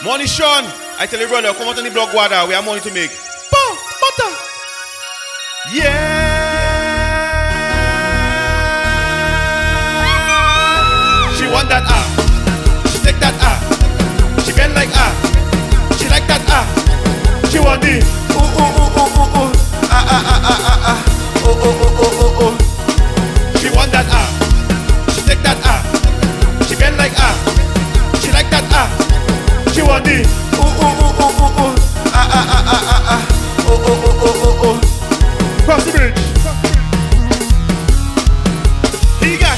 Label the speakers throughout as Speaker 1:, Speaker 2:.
Speaker 1: Money Sean, I tell you brother, come out on the block water, we have money to make. Boom, butter. Yeah. She want that she take that she bend like she like that she want the she want that she take that she bend like she like that she want the cross the bridge. He gas.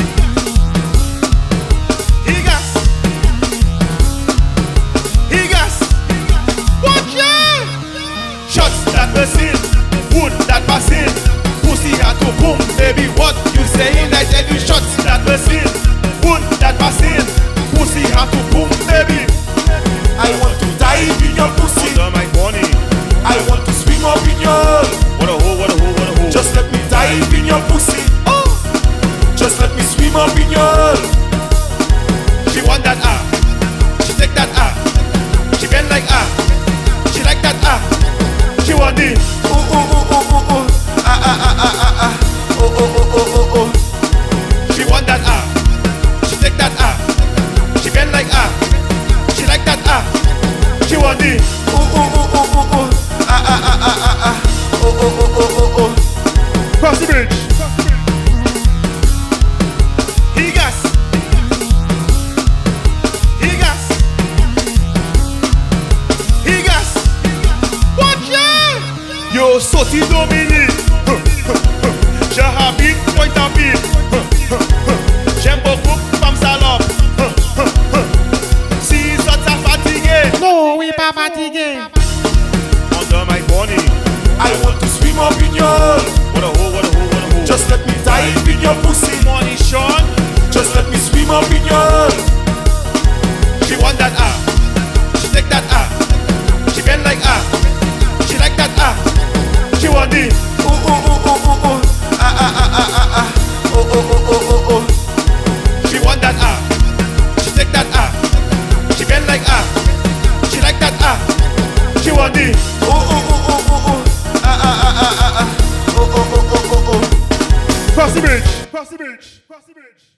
Speaker 1: Watch out! Shots that machine, wood that passing, pussy had to boom, baby. What you saying? I tell you, shots that machine, wood that passing, pussy had to boom, baby.
Speaker 2: I want to dive in your pussy.
Speaker 1: Under my money.
Speaker 2: I want to swim up in your.
Speaker 1: What a hole, what a hole, what a hole.
Speaker 2: Just let me dive in your pussy.
Speaker 1: Oh.
Speaker 2: Just let me swim up in your.
Speaker 1: She want that she take that she bend like she like that she want the she want that she take that she bend like she like that she want the cross the bridge. He gas. He gas. He gas. Watch out! Yo, Soti Dominique. Jahabit, point à vide. J'aime beaucoup femme salope. Si ça t'a fatigué.
Speaker 3: Non, oui, pas fatigué.
Speaker 1: Under my money.
Speaker 2: I want to swim up in your.
Speaker 1: What a hole, what a hole, what a hole.
Speaker 2: Just let me dive in your pussy.
Speaker 1: Money Sean.
Speaker 2: Just let me swim up in your.
Speaker 1: She want that she take that she bend like she like that she want the she want that she take that she bend like she like that she want the cross the bridge, cross the bridge, cross the bridge.